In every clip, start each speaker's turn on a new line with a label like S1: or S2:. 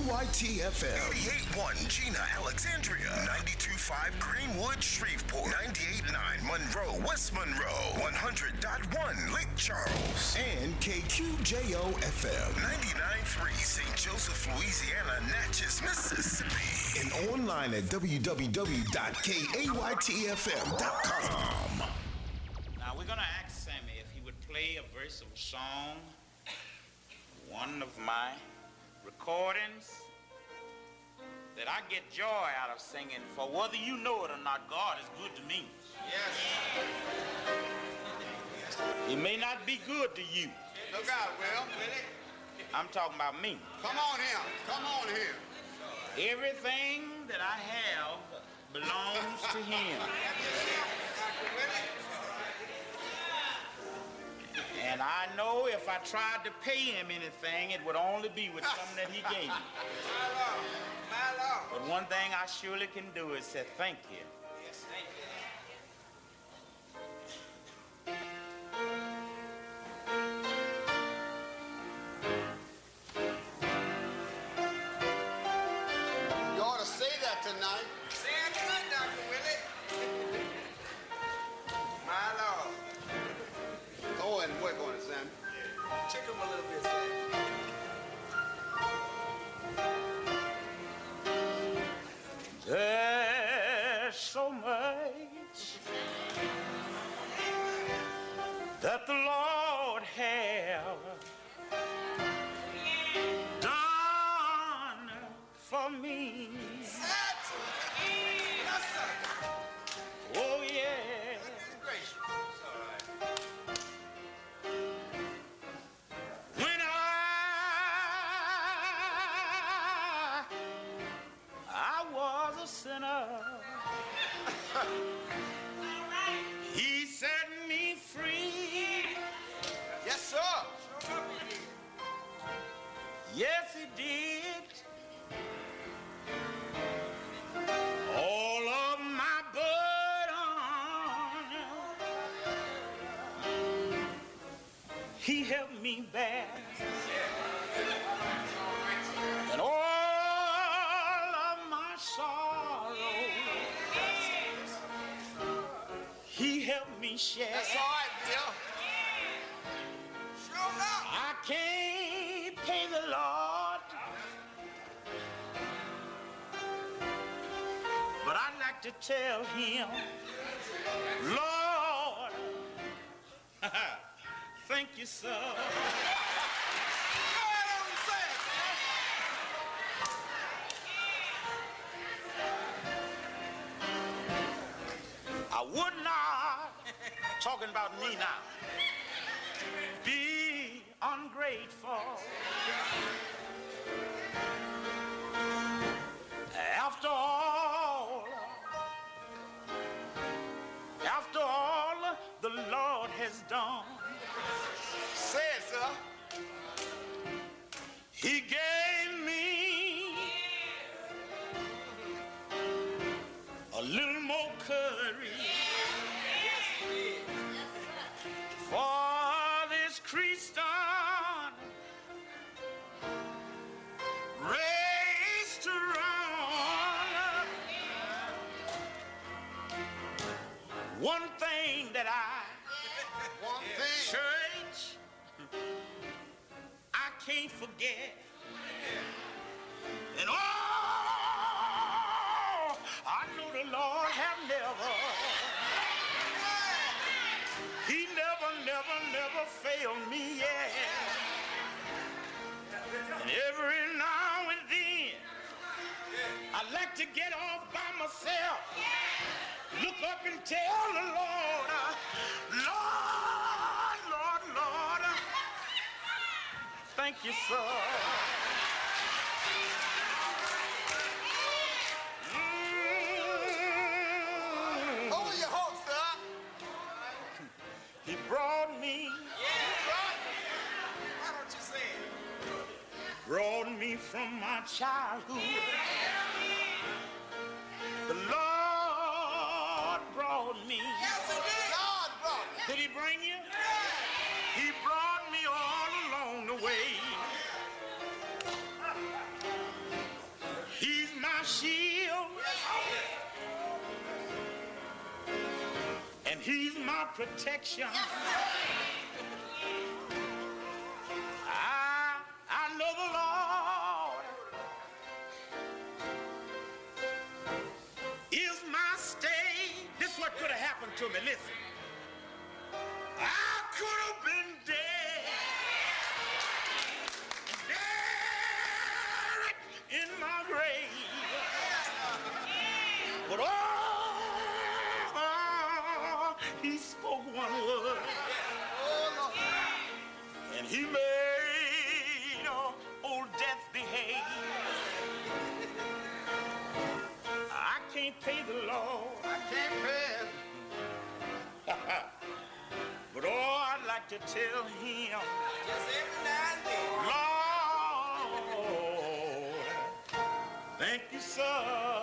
S1: KAYT-FM 88.1 Gina, Alexandria, 92.5 Greenwood, Shreveport, 98.9 Monroe, West Monroe, 100.1 Lake Charles, and KQJO-FM 99.3 St. Joseph, Louisiana, Natchez, Mississippi, and online at www.kaytfm.com.
S2: Now we're going to ask Sammy if he would play a verse of a song, one of my recordings that I get joy out of singing, for whether you know it or not, God is good to me.
S3: Yes.
S2: He may not be good to you.
S3: No God will.
S2: I'm talking about me.
S3: Come on here. Come on here.
S2: Everything that I have belongs to him. And I know if I tried to pay him anything, it would only be with something that he gave me.
S3: My Lord.
S2: But one thing I surely can do is say thank you.
S3: Yes, thank you. You ought to say that tonight. Say it tonight, Dr. Willie. My Lord. Go ahead and work on it, Sam. Check him a little bit, Sam.
S2: There's so much that the Lord have done for me. Oh yeah. When I was a sinner, he set me free.
S3: Yes, sir.
S2: Yes, he did. All of my burden, he helped me bear. And all of my sorrow, he helped me share.
S3: That's all right, Bill. Sure enough.
S2: I can't pay the Lord, but I'd like to tell him, Lord, thank you, sir.
S3: Go ahead on and say it, man.
S2: I would not, talking about me now, be ungrateful. After all the Lord has done,
S3: Say it, sir.
S2: he gave me a little more courage for this Christian race to run. One thing that
S3: One thing.
S2: church, I can't forget. And oh, I know the Lord have never, he never failed me yet. And every now and then, I like to get off by myself, look up and tell the Lord, Lord, thank you, sir.
S3: Hold your hopes, sir.
S2: He brought me,
S3: Why don't you say it?
S2: brought me from my childhood. The Lord brought me.
S3: Yes, he did. God brought me.
S2: Did he bring you? He brought me all along the way. He's my protection. I know the Lord is my stay. This is what could have happened to me. Listen. I could have been dead in my grave. But he spoke one word. And he made old death behave. I can't pay the Lord.
S3: I can't pay him.
S2: But I'd like to tell him,
S3: Just every now and then.
S2: Lord, thank you, sir.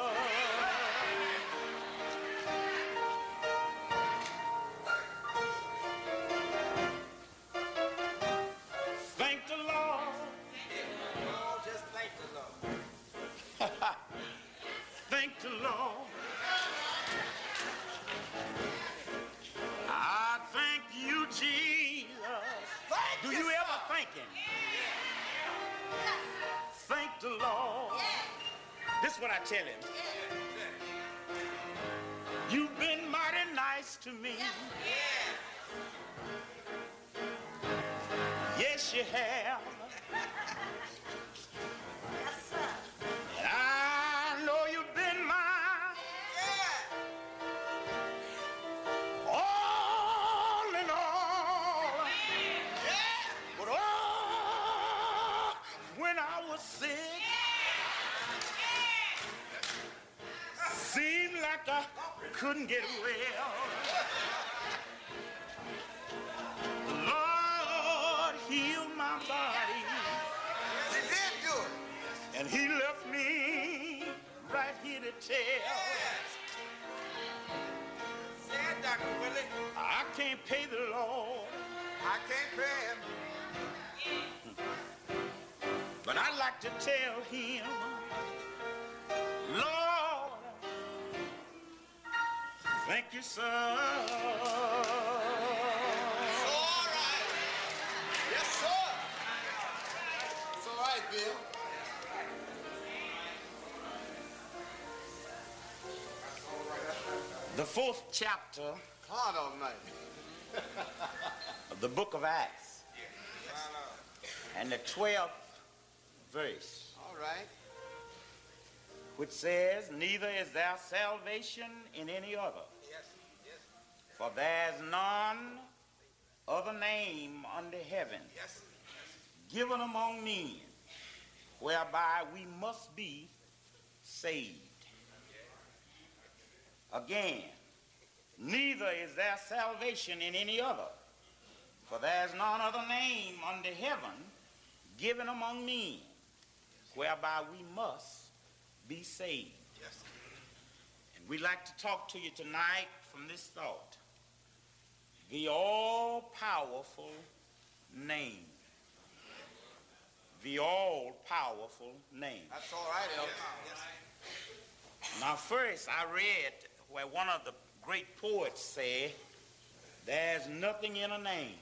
S2: Thank the Lord.
S3: Oh, just thank the Lord.
S2: Thank the Lord. I thank you, Jesus. Do you ever thank him? Thank the Lord. This is what I tell him. You've been mighty nice to me. Yes, you have. And I know you've been mine. All in all. But when I was sick, seemed like I couldn't get well. The Lord healed my body.
S3: He did do it.
S2: And he left me right here to tell.
S3: Say it, Dr. Willie.
S2: I can't pay the Lord,
S3: I can't pay him.
S2: but I'd like to tell him, Lord, thank you, sir.
S3: It's all right. Yes, sir. It's all right, Bill.
S2: The 4th chapter
S3: God Almighty.
S2: of the book of Acts and the 12th verse,
S3: All right.
S2: which says, neither is there salvation in any other,
S3: Yes. Yes.
S2: for there's none other name under heaven
S3: Yes.
S2: given among men whereby we must be saved. Again, neither is there salvation in any other, for there is none other name under heaven given among men whereby we must be saved.
S3: Yes.
S2: And we'd like to talk to you tonight from this thought: the all-powerful name. The all-powerful name.
S3: That's all right, Elvis. Yes.
S2: Now, first, I read where one of the great poets said, there's nothing in a name.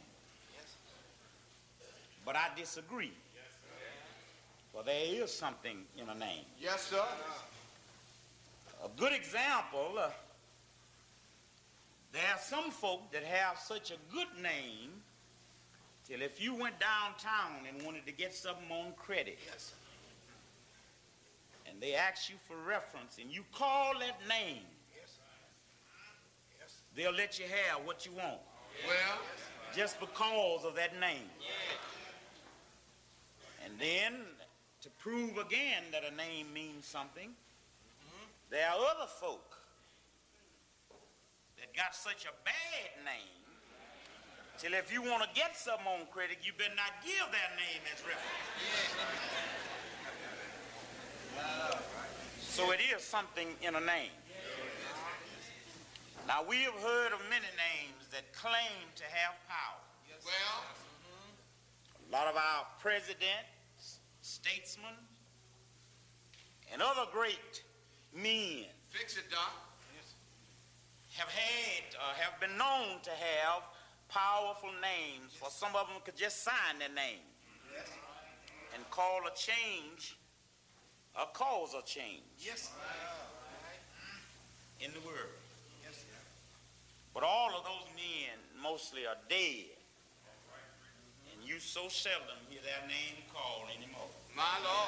S2: But I disagree. For there is something in a name.
S3: Yes, sir.
S2: A good example, there are some folk that have such a good name till if you went downtown and wanted to get something on credit,
S3: Yes.
S2: and they ask you for reference and you call that name,
S3: Yes. Yes.
S2: they'll let you have what you want
S3: Well,
S2: just because of that name. And then, to prove again that a name means something, there are other folk that got such a bad name till if you want to get something on credit, you better not give their name as reference. So it is something in a name. Now, we have heard of many names that claim to have power.
S3: well,
S2: A lot of our presidents, statesmen, and other great men
S3: fix it, Doc.
S2: have been known to have powerful names, for some of them could just sign their name and call a change or cause a change in the world. But all of those men mostly are dead, and you so seldom hear their name called anymore.
S3: My Lord.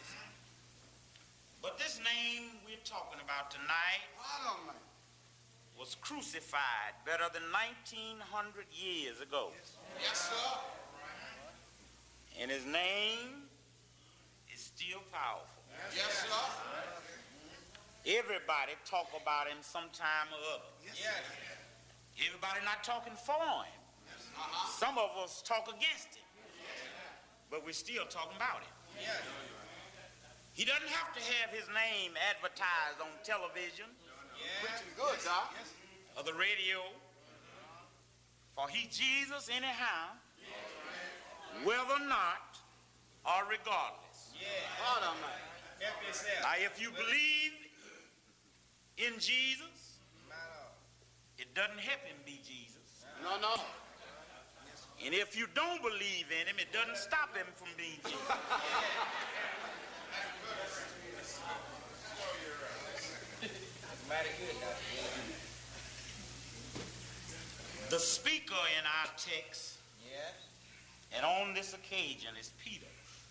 S2: But this name we're talking about tonight was crucified better than 1900 years ago.
S3: Yes, sir.
S2: And his name is still powerful.
S3: Yes, sir.
S2: Everybody talk about him sometime or other.
S3: Yes.
S2: Everybody not talking for him. Some of us talk against him, but we're still talking about him. He doesn't have to have his name advertised on television
S3: Preaching good, Doc.
S2: or the radio, for he's Jesus anyhow, whether or not or regardless.
S3: Lord Almighty.
S2: Now, if you believe in Jesus, it doesn't help him be Jesus.
S3: No, no.
S2: And if you don't believe in him, it doesn't stop him from being Jesus. The speaker in our text, and on this occasion, is Peter,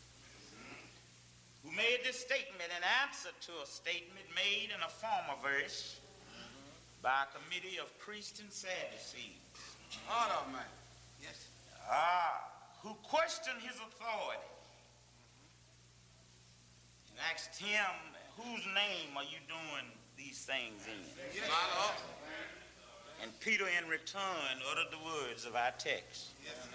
S2: who made this statement in answer to a statement made in a former verse by a committee of priests and Sadducees,
S3: Lord Almighty. Yes.
S2: who questioned his authority and asked him, whose name are you doing these things in?
S3: My Lord.
S2: And Peter in return uttered the words of our text.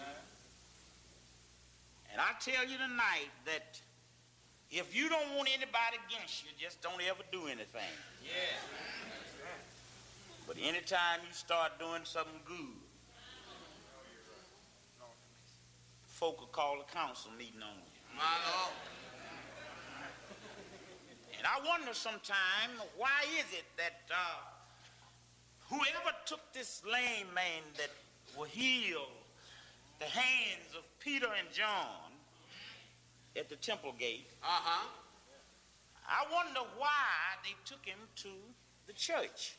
S2: And I tell you tonight that if you don't want anybody against you, just don't ever do anything. But anytime you start doing something good, folk will call a council meeting on you.
S3: My Lord.
S2: And I wonder sometime, why is it that whoever took this lame man that will heal the hands of Peter and John at the temple gate, I wonder why they took him to the church.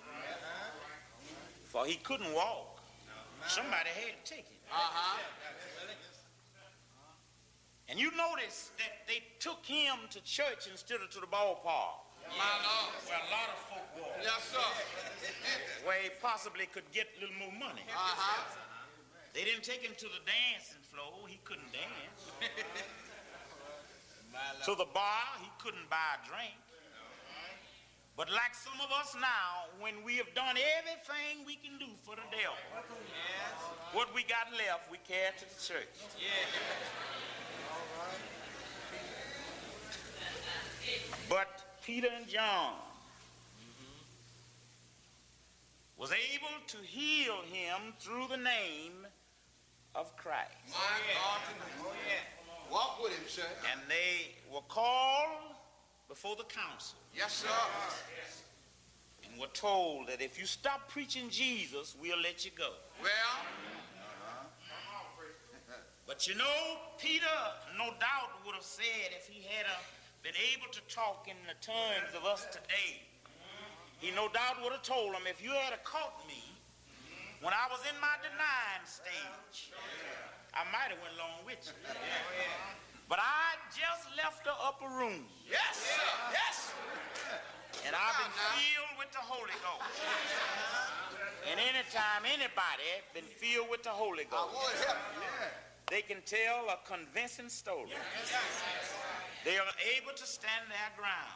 S2: For he couldn't walk. Somebody had to take him. And you notice that they took him to church instead of to the ballpark,
S3: My Lord.
S2: where a lot of folk walk,
S3: Yes, sir.
S2: where he possibly could get a little more money. They didn't take him to the dancing floor. He couldn't dance. To the bar, he couldn't buy a drink. But like some of us now, when we have done everything we can do for the devil, what we got left, we carry to the church. But Peter and John was able to heal him through the name of Christ.
S3: My God. Walk with him, sir.
S2: And they were called before the council
S3: Yes, sir.
S2: and were told that if you stop preaching Jesus, we'll let you go.
S3: Well,
S2: But you know, Peter no doubt would have said, if he had been able to talk in the tongues of us today, he no doubt would have told them, if you had caught me when I was in my denying stage, I might have went along with you. But I just left the upper room.
S3: yes, sir. Yes.
S2: And I've been filled with the Holy Ghost. And anytime anybody been filled with the Holy
S3: I
S2: Ghost,
S3: would help you.
S2: they can tell a convincing story. They are able to stand their ground.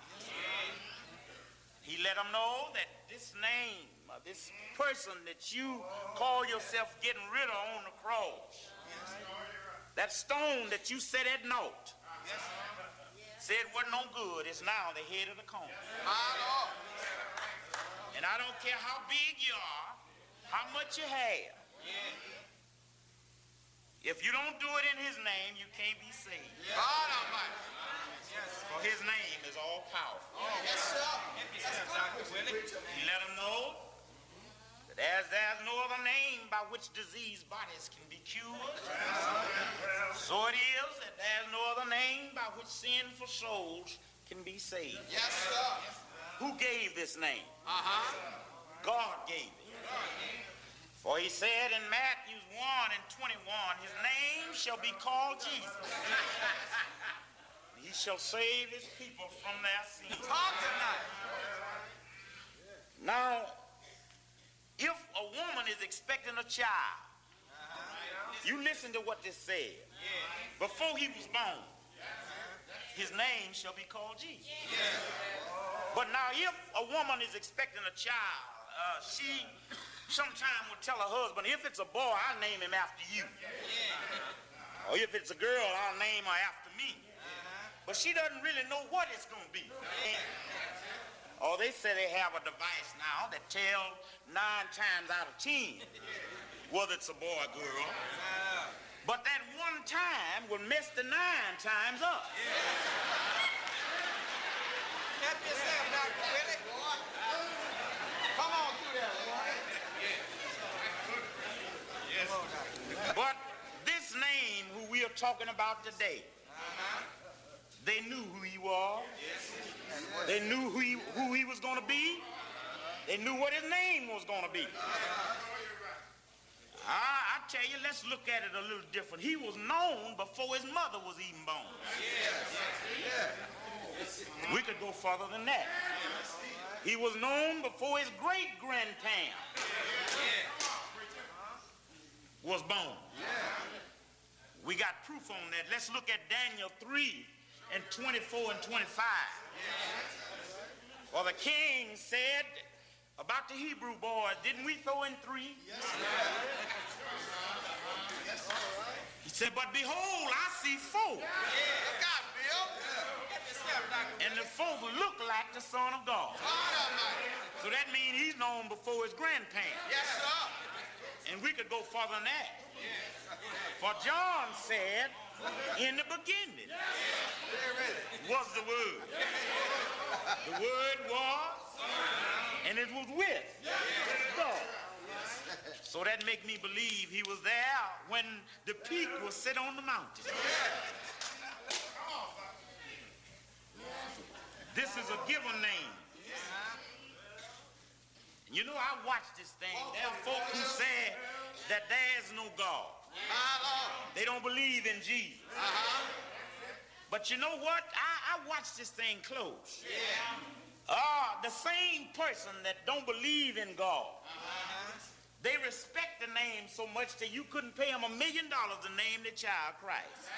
S2: He let them know that this name, this person that you call yourself getting rid of on the cross, that stone that you set at naught, said wasn't no good, is now the head of the corner.
S3: My Lord.
S2: And I don't care how big you are, how much you have. If you don't do it in his name, you can't be saved.
S3: God Almighty.
S2: For his name is all powerful.
S3: Yes, sir.
S2: He let them know That as there's no other name by which diseased bodies can be cured, so it is that there's no other name by which sinful souls can be saved.
S3: Yes, sir.
S2: Who gave this name? God gave it. For he said in Matthew 1:21, his name shall be called Jesus. He shall save his people from their sins.
S3: Talk tonight.
S2: Now, if a woman is expecting a child, you listen to what this said. Before he was born, his name shall be called Jesus. But now if a woman is expecting a child, she sometime will tell her husband, if it's a boy, I'll name him after you. Or if it's a girl, I'll name her after me. But she doesn't really know what it's going to be. Or they say they have a device now that tells 9 times out of 10 whether it's a boy or girl. But that one time will mess the 9 times up.
S3: Help yourself, Dr. Willie. Come on through there, boy.
S2: But this name who we are talking about today, they knew who he was. They knew who he was going to be. They knew what his name was going to be. I tell you, let's look at it a little different. He was known before his mother was even born. We could go further than that. He was known before his great-grandparents was born. We got proof on that. Let's look at Daniel 3:24 and 25. For the king said about the Hebrew boys, didn't we throw in 3? He said, but behold, I see 4.
S3: Look out, Bill. Help yourself, Dr.
S2: And the 4th look like the Son of God. So that means he's known before his grandparents.
S3: Yes, sir.
S2: And we could go further than that. For John said, in the beginning was the Word. The Word was, and it was with God. So that make me believe he was there when the peak was set on the mountain. This is a given name. You know, I watched this thing. There are folk who say that there's no God. They don't believe in Jesus. But you know what? I watched this thing close. The same person that don't believe in God, they respect the name so much that you couldn't pay them $1 million to name the child Christ.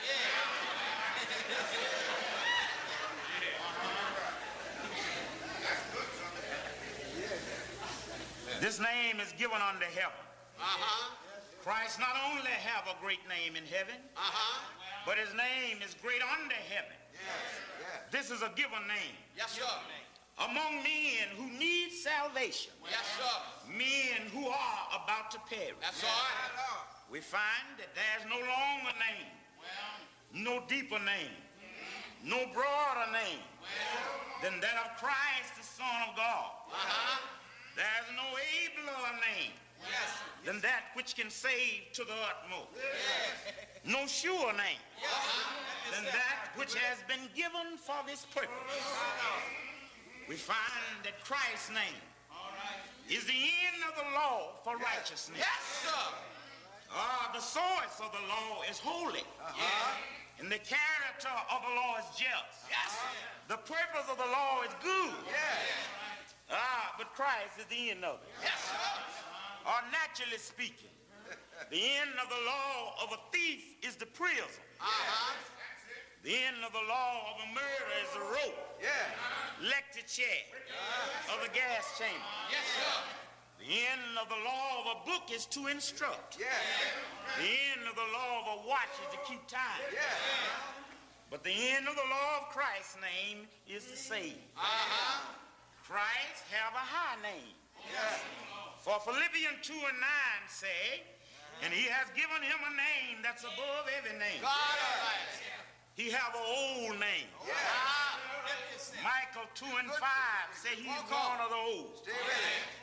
S2: This name is given unto heaven. Christ not only have a great name in heaven, but his name is great unto heaven. This is a given name.
S3: Yes, sir.
S2: Among men who need salvation,
S3: Yes, sir.
S2: men who are about to perish,
S3: That's all right.
S2: we find that there's no longer name, no deeper name, no broader name than that of Christ, the Son of God. There's no abler name than that which can save to the utmost. No sure name than that which has been given for this purpose. We find that Christ's name is the end of the law for righteousness.
S3: Yes, sir.
S2: The source of the law is holy. And the character of the law is just. The purpose of the law is good. But Christ is the end of it.
S3: Yes, sir.
S2: Or naturally speaking, the end of the law of a thief is the prison. The end of the law of a murder is the rope. Electric chair of the gas chamber.
S3: Yes, sir.
S2: The end of the law of a book is to instruct. The end of the law of a watch is to keep time. But the end of the law of Christ's name is to save. Christ have a high name. For Philippians 2:9 say, and he has given him a name that's above every name. He have an old name. Michael 2:5 say he's one of the old.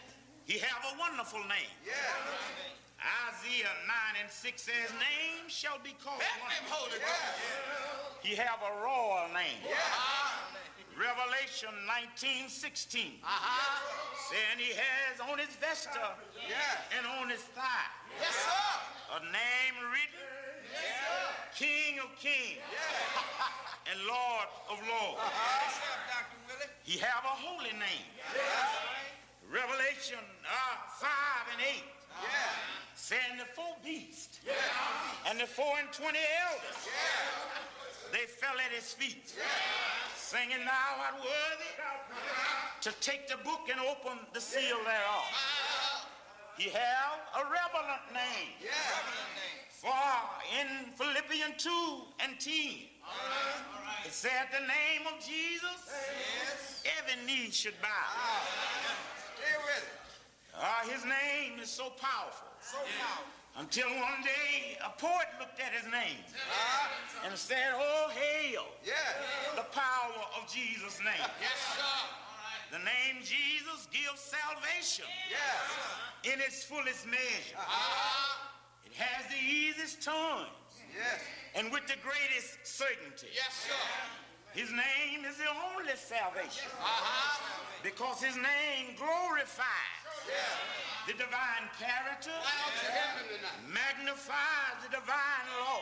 S2: He have a wonderful name. Isaiah 9:6 says, name shall be called wonderful. He have a royal name. Revelation 19:16 saying he has on his vesture and on his thigh a name written, King of Kings and Lord of Lords. He have a holy name. Revelation 5:8 saying the four beasts and the 24 elders, they fell at his feet, singing, thou art worthy to take the book and open the seal thereof. He have a relevant name. For in Philippians 2:10, it said the name of Jesus, every knee should bow. His name is so powerful. Until one day a poet looked at his name and said, oh, hail the power of Jesus' name. The name Jesus gives salvation in its fullest measure. It has the easiest terms and with the greatest certainty. His name is the only salvation because his name glorifies the divine character, magnifies the divine law,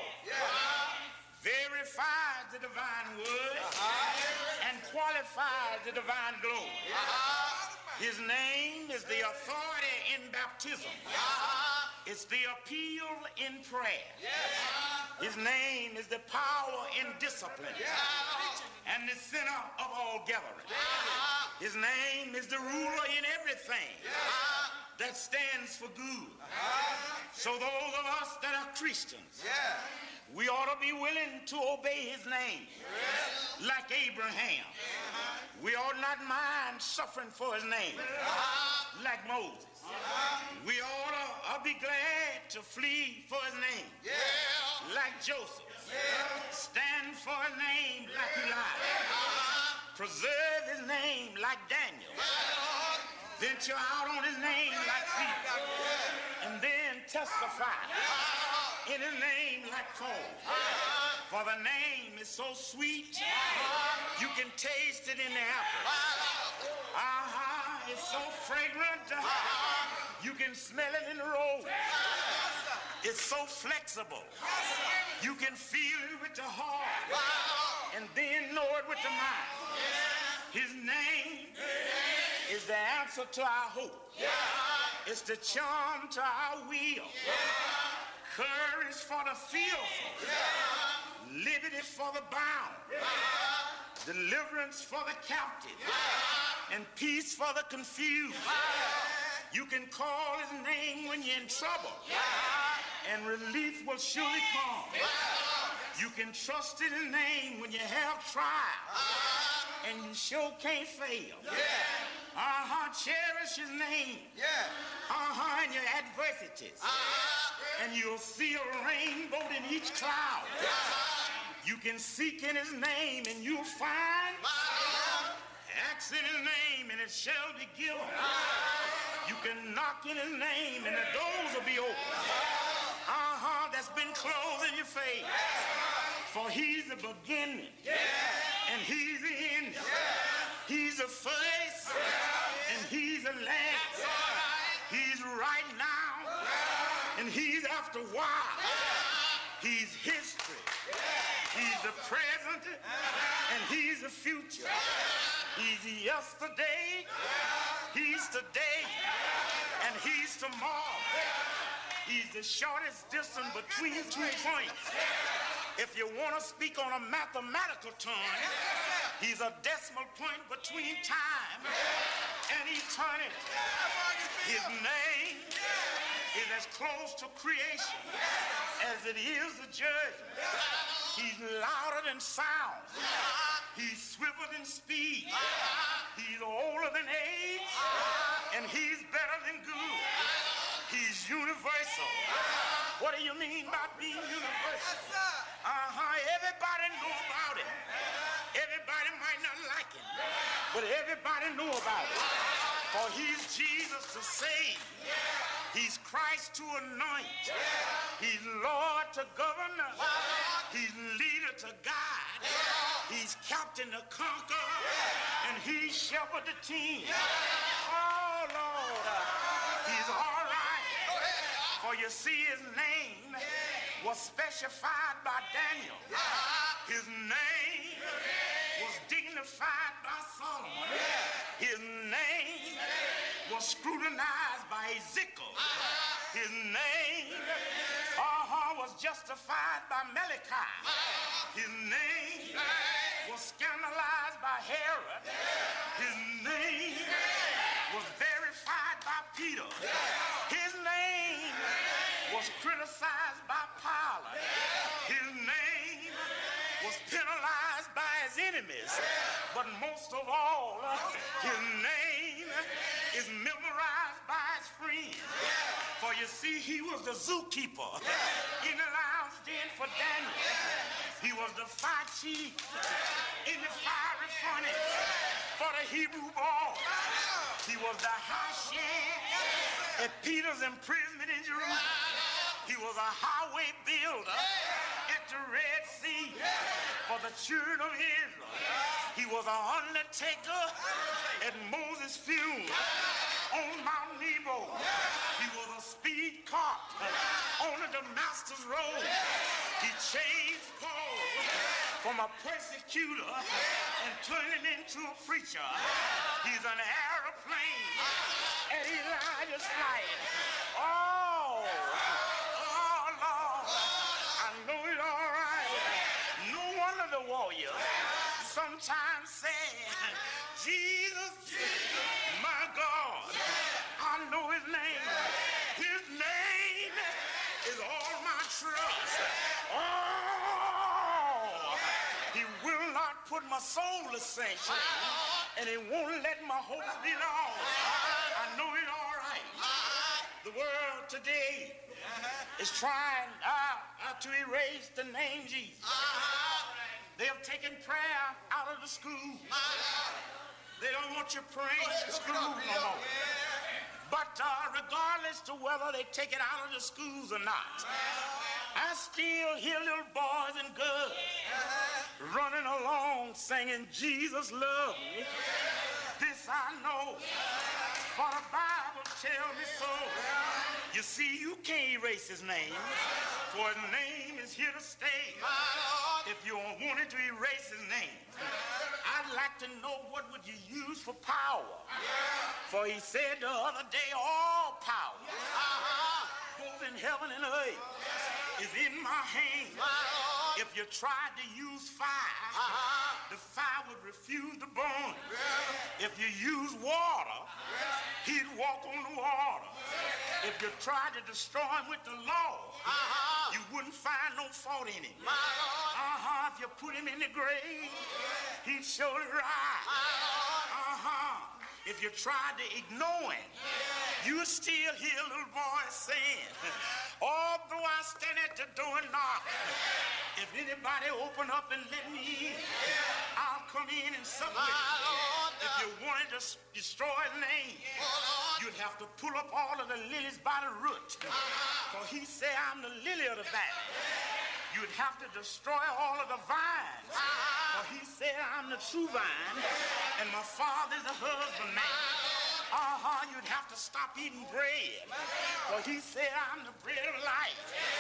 S2: verifies the divine word, and qualifies the divine glory. His name is the authority in baptism. It's the appeal in prayer. His name is the power in discipline and the center of all gathering. His name is the ruler in everything that stands for good. So those of us that are Christians, we ought to be willing to obey his name like Abraham. We ought not mind suffering for his name like Moses. We ought to be glad to flee for his name like Joseph. Stand for his name like Elijah. Preserve his name like Daniel. Venture out on his name like Peter. And then testify in his name like Paul. For the name is so sweet, you can taste it in the apple. It's so fragrant, you can smell it in the rose. It's so flexible, you can feel it with the heart and then know it with the mind. His name is the answer to our hope. It's the charm to our will. Courage for the fearful. Liberty for the bound. Deliverance for the captive. And peace for the confused. You can call his name when you're in trouble. And relief will surely come. You can trust in his name when you have trials. And you sure can't fail. Cherish his name. In your adversities. And you'll see a rainbow in each cloud. You can seek in his name and you'll find. Ask in his name and it shall be given. You can knock in his name and the doors will be open. That's been closed in your face. For he's the beginning and he's the end. He's the first and he's the last. He's right now and he's after a while. He's history. He's the present and he's the future. He's yesterday, he's today, and he's tomorrow. He's the shortest distance between 2 points. If you want to speak on a mathematical term, he's a decimal point between time and eternity. His name is as close to creation as it is the judgment. He's louder than sound. He's swifter than speed. He's older than age. And he's better than good. He's universal. What do you mean by being universal? Everybody know about it. Everybody might not like it, but everybody know about it. For he's Jesus to save. He's Christ to anoint. He's Lord to govern. He's leader to guide. He's captain to conquer. And he's shepherd to team. Oh, Lord, he's all right. For you see, his name was specified by Daniel. His name was dignified by Solomon. His name was scrutinized by Ezekiel. His name was justified by Malachi. His name was scandalized by Herod. His name was verified by Peter. His name was criticized by Pilate. His name was penalized by his enemies. But most of all, his name is memorized by his friends. For you see, he was the zookeeper in the lion's den for Daniel. He was the fire chief in the fiery furnace for the Hebrew boys. He was the high sheriff at Peter's imprisonment in Jerusalem. He was a highway builder at the Red Sea for the children of Israel. He was an undertaker at Moses' funeral on Mount Nebo. He was a speed cop on the Damascus road. He changed Paul from a persecutor and turned him into a preacher. He's an airplane at Elijah's flight. Oh, Lord, I know it all right. No wonder the warrior sometimes say, Jesus, my God, I know his name. His name is all my trust. Oh, he will not put my soul to sanction, and he won't let my hopes be lost. I know it all right. The world today is trying to erase the name Jesus. They have taken prayer out of the school. They don't want you praying in the school no more. But regardless to whether they take it out of the schools or not, I still hear little boys and girls running along singing, Jesus loves me. This I know, for the Bible tells me so. You see, you can't erase his name, for his name is here to stay. If you wanted to erase his name, I'd like to know what would you use for power. For he said the other day, all power, both in heaven and earth, is in my hand. If you tried to use fire, the fire would refuse to burn. If you use water, he'd walk on the water. If you tried to destroy him with the law, you wouldn't find no fault in him. If you put him in the grave, he'd surely rise. If you tried to ignore him, you still hear little boys saying, although I stand at the door and knock, if anybody open up and let me in, I'll come in and sup with you. If you wanted to destroy his name, you'd have to pull up all of the lilies by the root. For he said, I'm the lily of the valley. You'd have to destroy all of the vines. For he said, I'm the true vine, and my father's the husbandman. You'd have to stop eating bread. For he said, I'm the bread of life.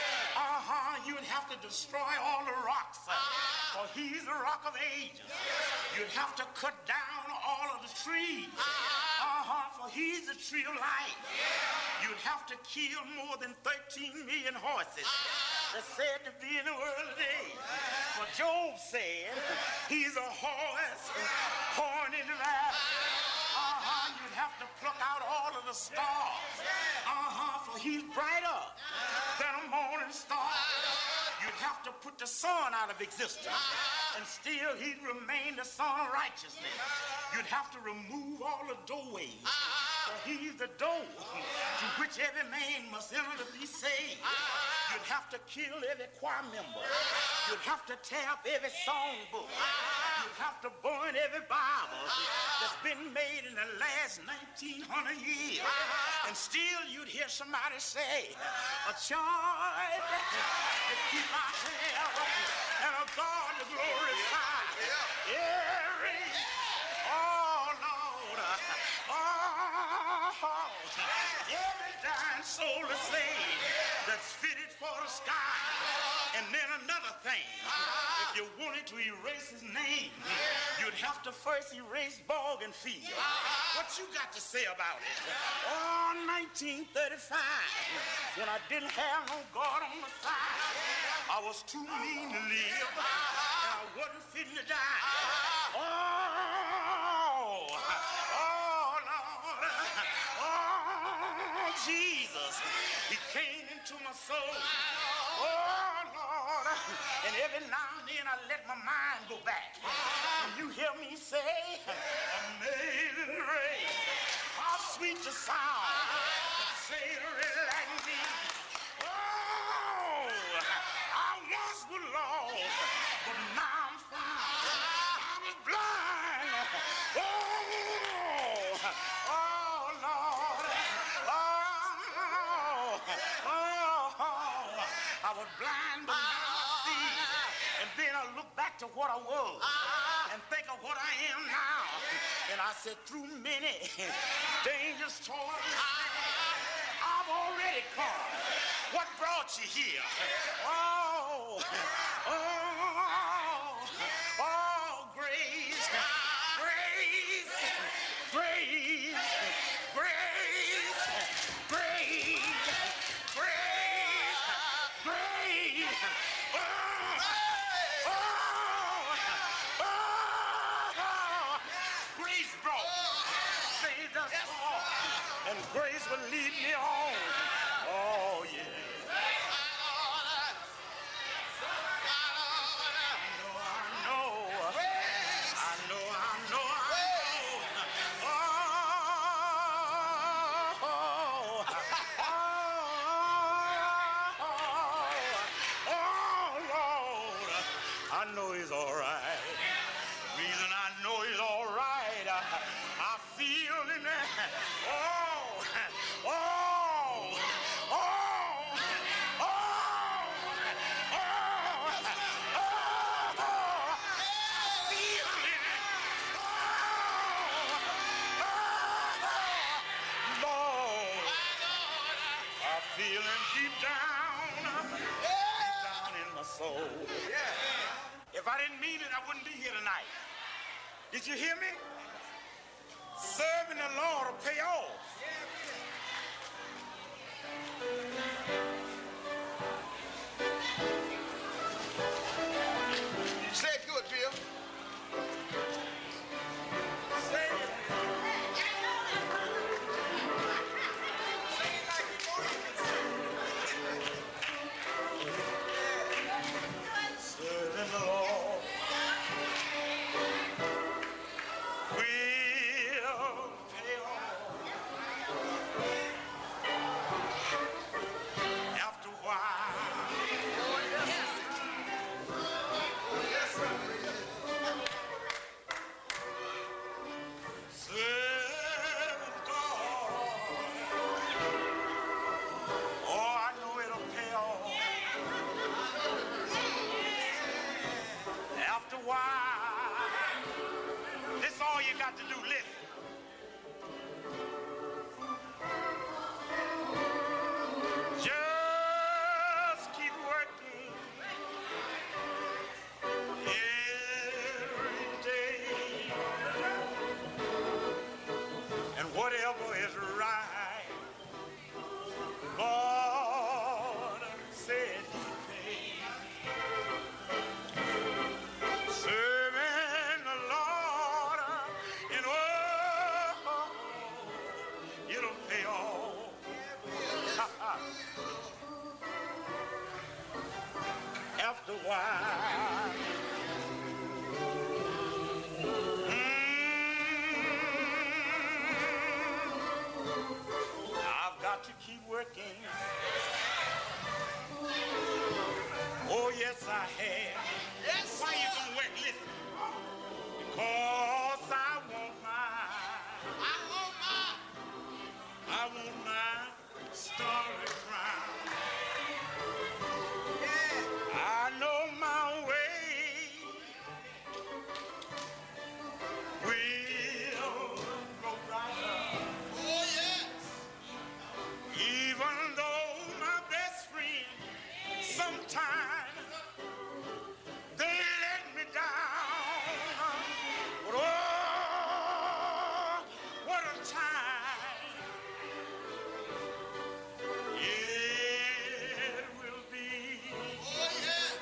S2: You'd have to destroy all the rocks. For he's the rock of ages. You'd have to cut down all of the trees. For he's the tree of life. You'd have to kill more than 13 million horses that's said to be in the world today. For Job said, he's a horse born in the valley. You'd have to pluck out all of the stars. For he's brighter than a morning star. You'd have to put the sun out of existence, and still he'd remain the son of righteousness. You'd have to remove all the doorways, for he's the door to which every man must enter to be saved. You'd have to kill every choir member. You'd have to tear up every songbook. You'd have to burn every Bible that's been made in the last 1900 years. And still you'd hear somebody say, a child to keep our hair and a God to glorify. Every, oh Lord, oh, every dying soul to save that's fitted for the sky. And then another thing, if you wanted to erase his name, you'd have to first erase Morgan Field. What you got to say about it? Oh, 1935, when I didn't have no God on the side, I was too mean to live, and I wasn't fitting to die. Oh, Lord, oh, Jesus, he came into my soul. Oh, Lord, and every now and then I let my mind go back. And you hear me say, amazing grace, how sweet the sound that saved a wretch like me. Oh, I once was lost, but now I'm found. I was blind. Oh, Lord, I was blind, but now I see. And then I look back to what I was and think of what I am now. And I said, through many dangerous toils, I've already come. What brought you here? Oh, grace, grace, grace, grace, grace, grace, grace. Grace brought, saved us all, and grace will lead me on. Oh, yeah. I know he's all right. Reason I know he's all right, I feel in there. Feeling deep down in my soul. If I didn't mean it, I wouldn't be here tonight. Did you hear me? Serving the Lord will pay off.
S3: Say it good, Bill.
S2: Say it. Serving the Lord will pay off. After a while, serving God. Oh, I know it'll pay off. After a while, this all you got to do, listen. Just keep working every day, and whatever is right, God said he paid. Serving the Lord, and oh, it'll pay off. After a while, I've got to keep working yes I have.
S3: Yes,
S2: Why you gonna wait? Listen. Because I want my story crown.
S3: Yeah.
S2: I know my way will go right up.
S3: Oh, yes.
S2: Even though my best friend sometimes they let me down. But oh, what a time it will be
S3: Oh, yeah.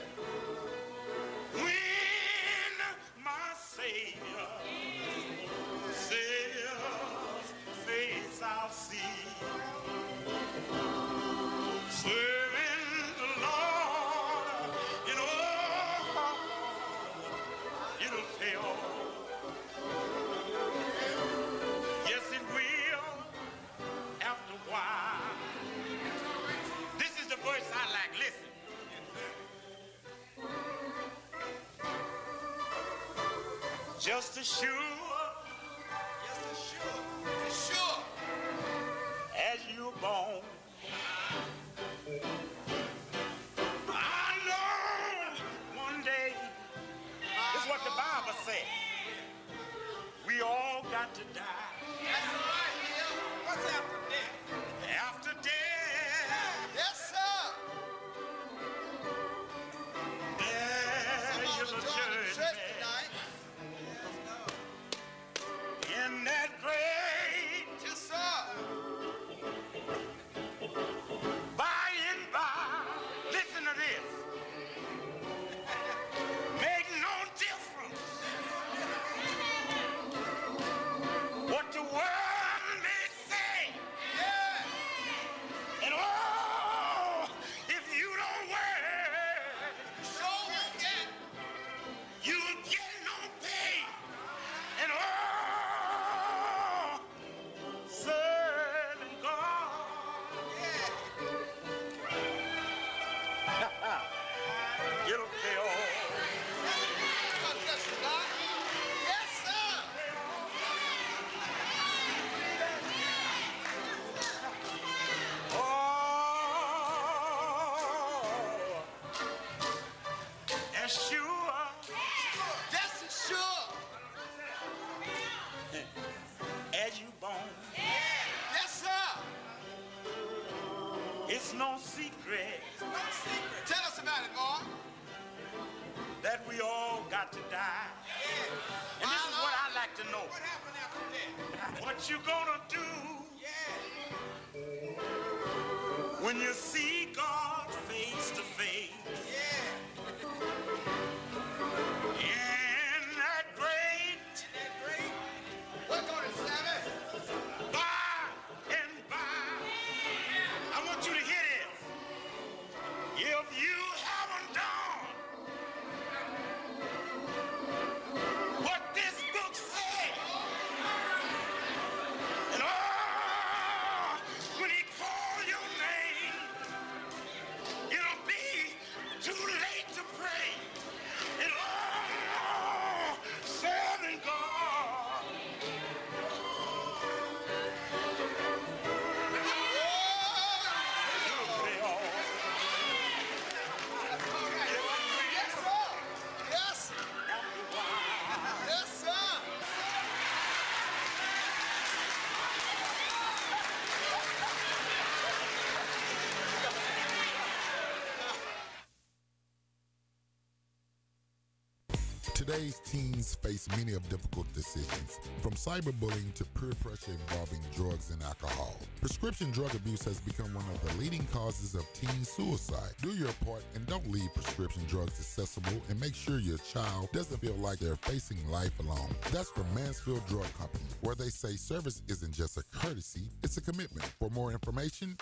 S2: when my Savior says face I'll see. Serving the Lord, you know, it'll pay off. Yes, it will after a while. This is the verse I like. Listen. Just as sure
S3: Sure.
S2: as you're born, I know one day, this is what the Bible said, we all got to die.
S3: That's right, Neil. What's after that?
S2: After death,
S3: Yes, sir.
S2: there is a
S3: Join the church
S2: judgment.
S3: tonight.
S2: In that great
S3: Yes, sir.
S2: by and by, listen to this. Make no difference what the world may say.
S3: Yeah.
S2: And oh, if you don't work,
S3: Sure won't get.
S2: you get no pay. And oh, serving God, it'll pay off.
S3: God bless you, God. Yes, sir.
S2: Oh, as sure
S3: Just as sure.
S2: as you born,
S3: Yes, sir.
S2: it's no secret
S3: No secret. Tell us about it, boy.
S2: that we all got to die. And this is what I like to know.
S3: What happened after that?
S2: What you gonna do
S3: Yeah.
S2: when you see God face to face?
S3: Yeah.
S2: In that great
S3: Isn't that great? Work on it, Sammy.
S2: by and by. I want you to hear this. If you haven't done what this book says, and oh, when he calls your name, it'll be too late to pray. And oh, serving God. It'll pay off.
S3: All right. Yes, sir. Yes.
S2: After a while.
S3: Yes, sir.
S4: Today's teens face many of difficult decisions, from cyberbullying to peer pressure involving drugs and alcohol. Prescription drug abuse has become one of the leading causes of teen suicide. Do your part and don't leave prescription drugs accessible, and make sure your child doesn't feel like they're facing life alone. That's from Mansfield Drug Company, where they say service isn't just a courtesy, it's a commitment. For more information,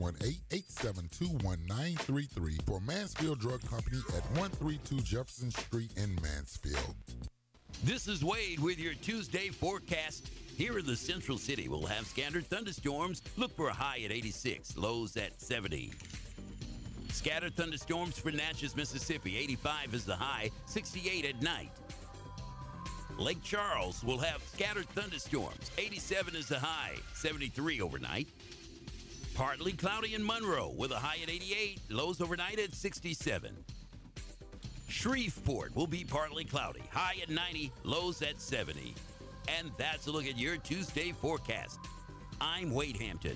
S4: 318-872-1933 for Mansfield Drug Company at 132 Jefferson Street in Mansfield.
S5: This is Wade with your Tuesday forecast. Here in the Central City, we'll have scattered thunderstorms. Look for a high at 86, lows at 70. Scattered thunderstorms for Natchez, Mississippi. 85 is the high, 68 at night. Lake Charles will have scattered thunderstorms. 87 is the high, 73 overnight. Partly cloudy in Monroe with a high at 88, lows overnight at 67. Shreveport will be partly cloudy, high at 90, lows at 70. And that's a look at your Tuesday forecast. I'm Wade Hampton.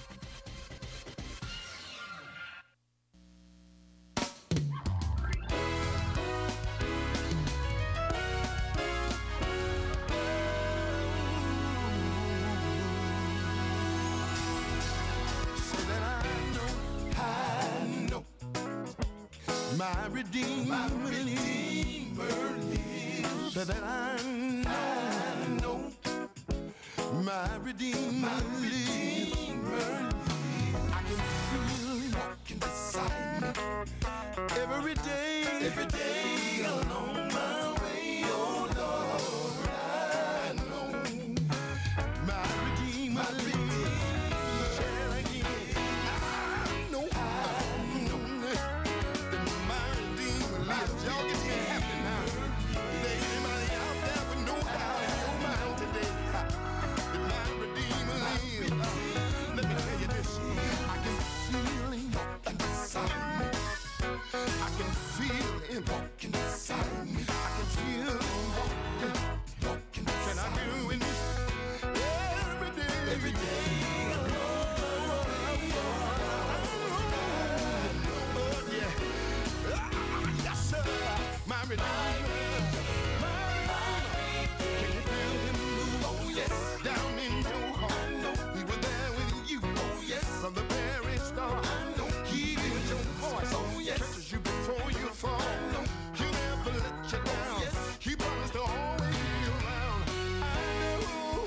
S6: My Redeemer lives. So that I know my Redeemer lives. I can feel him walking beside me every day along my way. Oh Lord, I know my Redeemer lives. Share again. I know y'all get me happy now. Is there anybody out there with no doubt in your mind today that my Redeemer lives? Let me tell you this. I can feel him walking beside me. I can feel him walking beside me. I can feel him walking. Can I do with this every day? Every day. My Redeemer, can you feel him move? Oh yes, down in your heart. He was there with you. Oh yes, from the very start. He hears your voice. Oh yes, catches you before you fall. He'll never let you down. Yes, he promised to always be around. I know.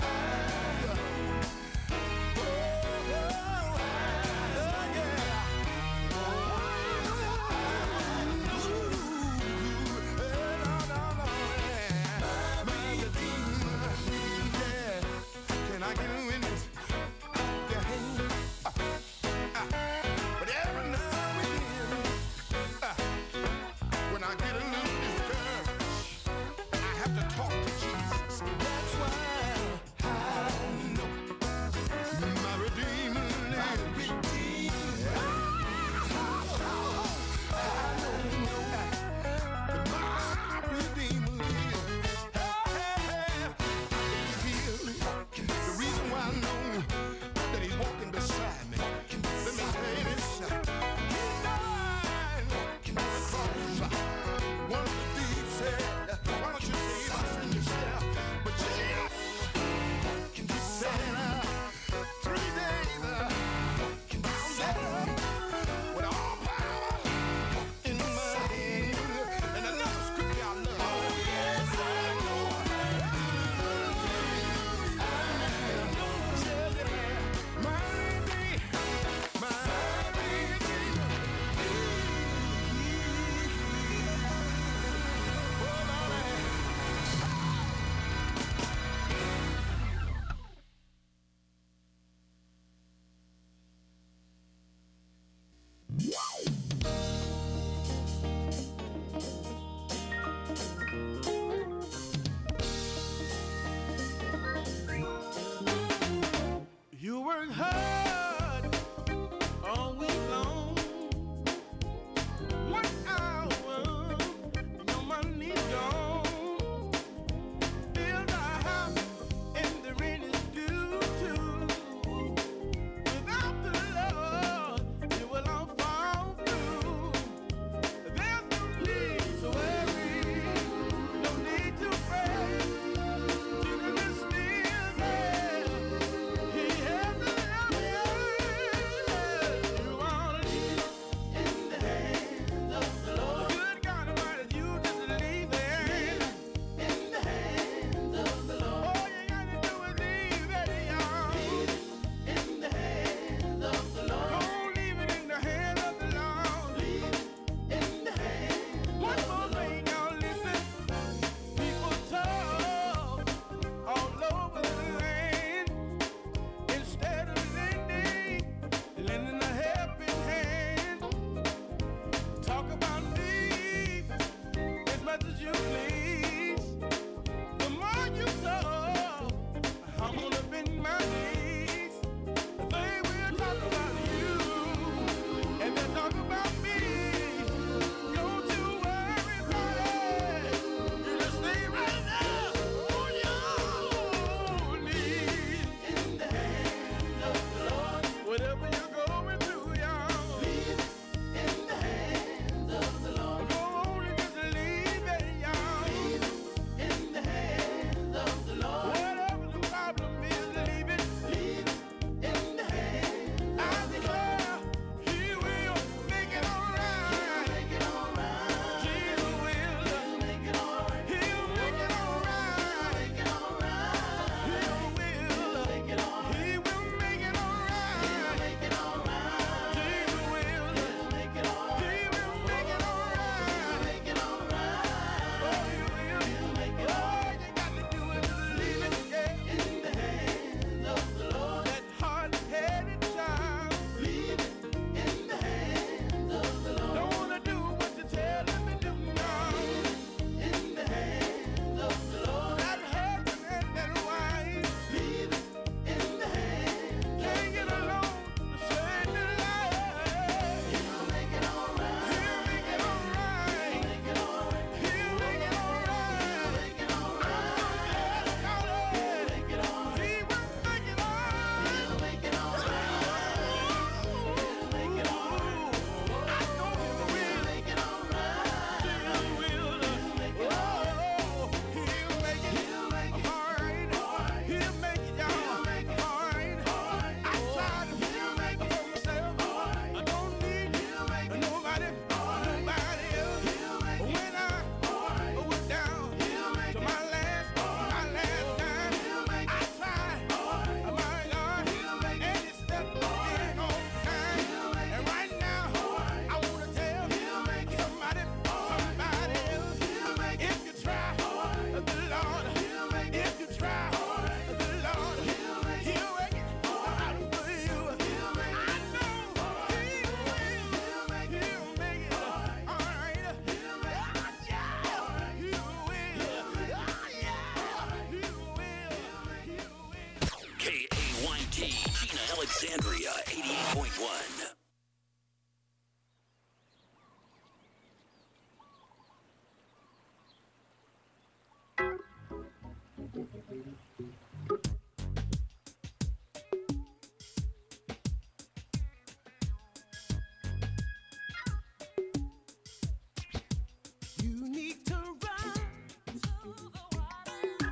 S6: You need to run to the water.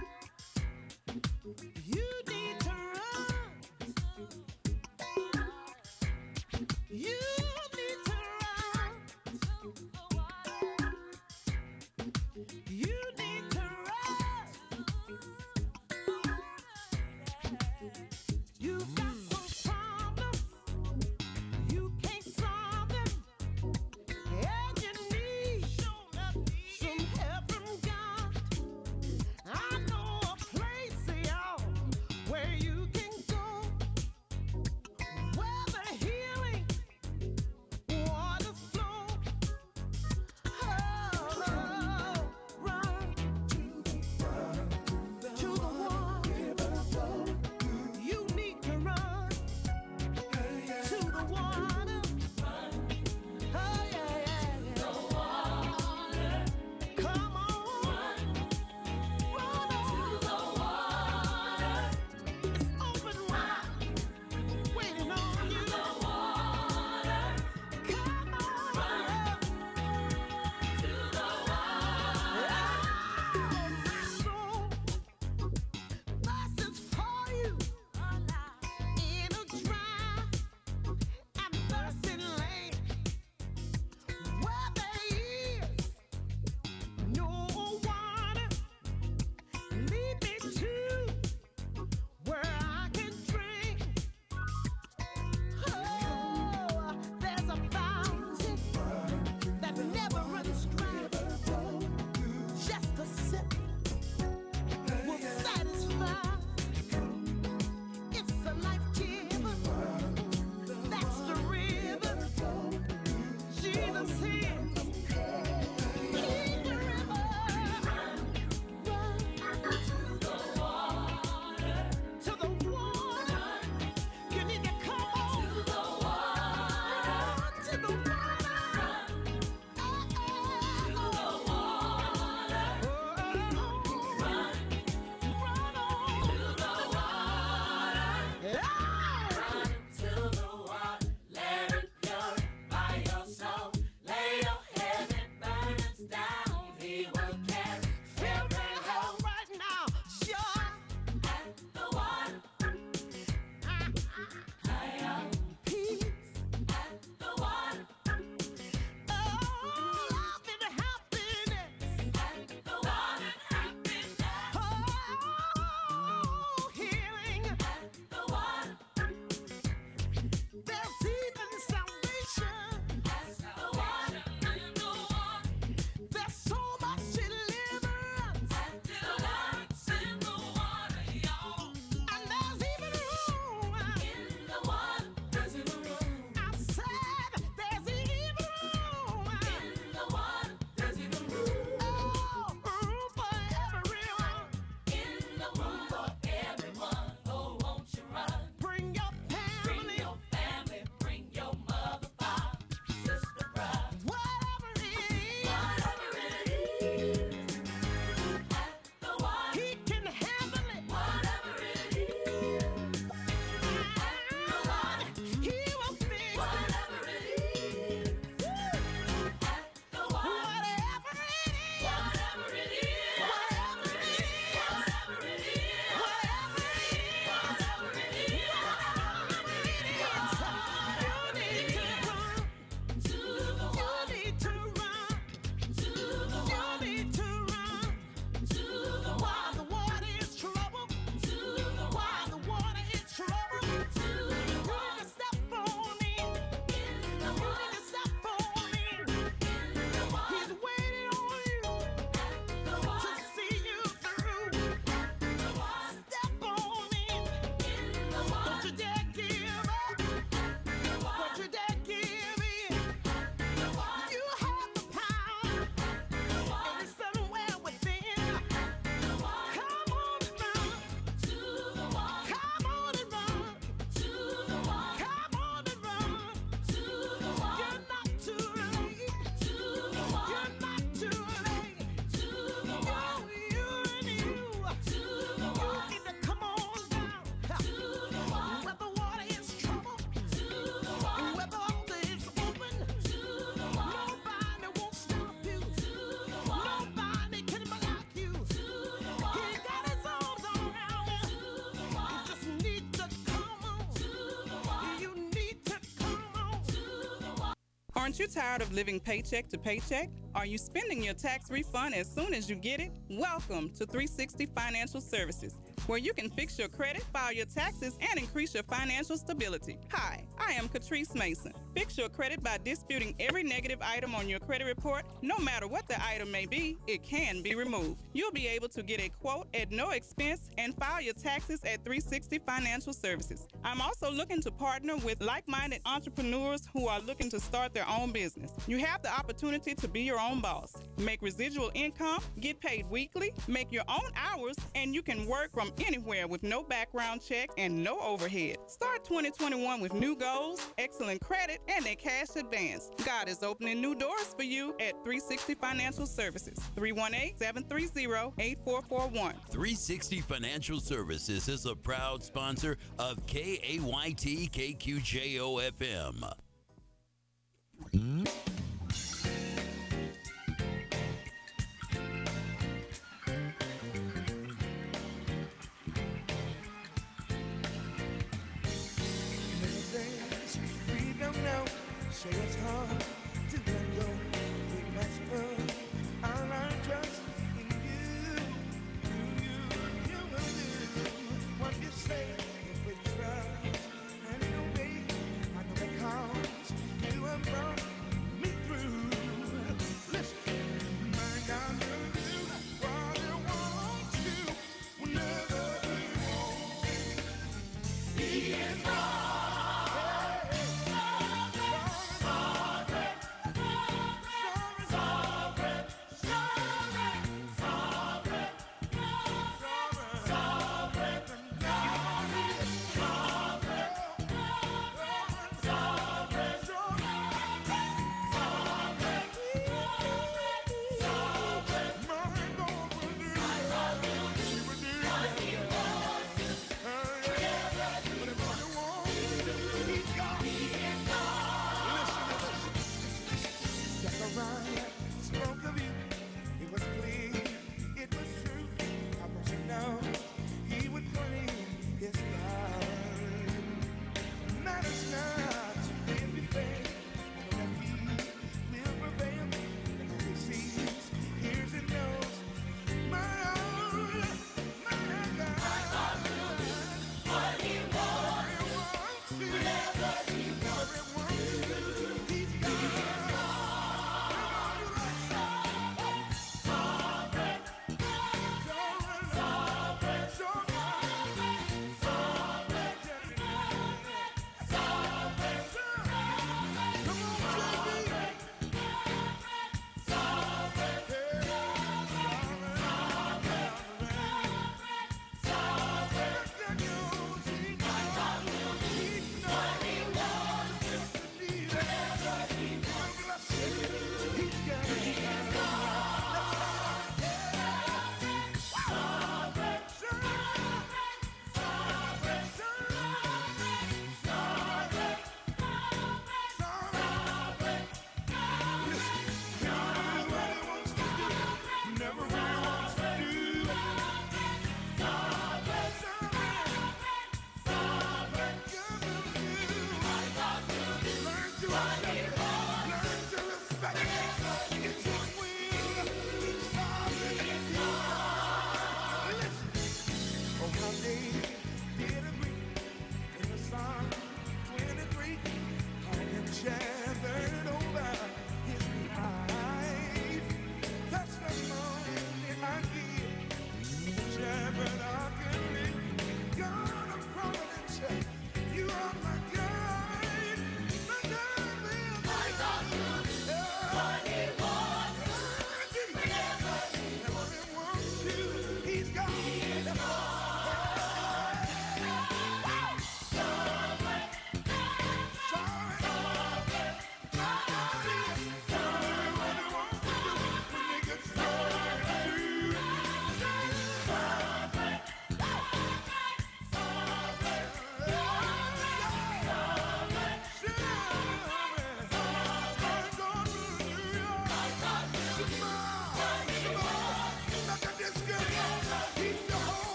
S6: You need to run to the water. You need to run to the water. You need to run to the water.
S7: Aren't you tired of living paycheck to paycheck? Are you spending your tax refund as soon as you get it? Welcome to 360 Financial Services, where you can fix your credit, file your taxes, and increase your financial stability. Hi, I am Catrice Mason. Fix your credit by disputing every negative item on your credit report. No matter what the item may be, it can be removed. You'll be able to get a quote at no expense and file your taxes at 360 Financial Services. I'm also looking to partner with like-minded entrepreneurs who are looking to start their own business. You have the opportunity to be your own boss, make residual income, get paid weekly, make your own hours, and you can work from anywhere with no background check and no overhead. Start 2021 with new goals, excellent credit, and a cash advance. God is opening new doors for you at 360 Financial Services, 318-730-8441.
S5: 360 Financial Services is a proud sponsor of KAYT KQJO FM.
S6: We don't know, say it's hard.